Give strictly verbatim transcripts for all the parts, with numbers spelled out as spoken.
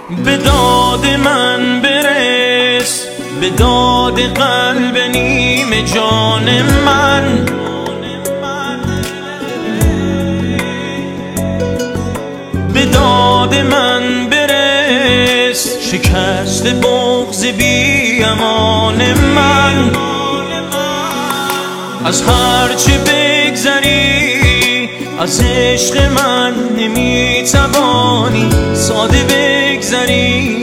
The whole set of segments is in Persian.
به داد من برس، به داد قلب نیم جان من. به داد من برس، شکست بغض بی امان من. از هرچه بگذری از عشق من نمیتوانی ساده بگذری.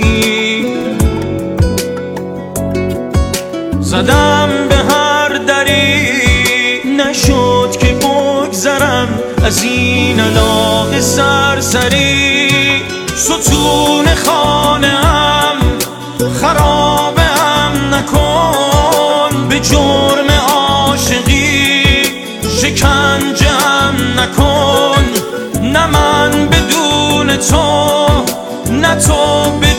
زدم به هر دری نشد که بگذرم از این علاقه سرسری. ستون خانه هم خرابه هم نکن، به جرم عاشقی شکنجه هم نکن. نه من بدون تو، نه تو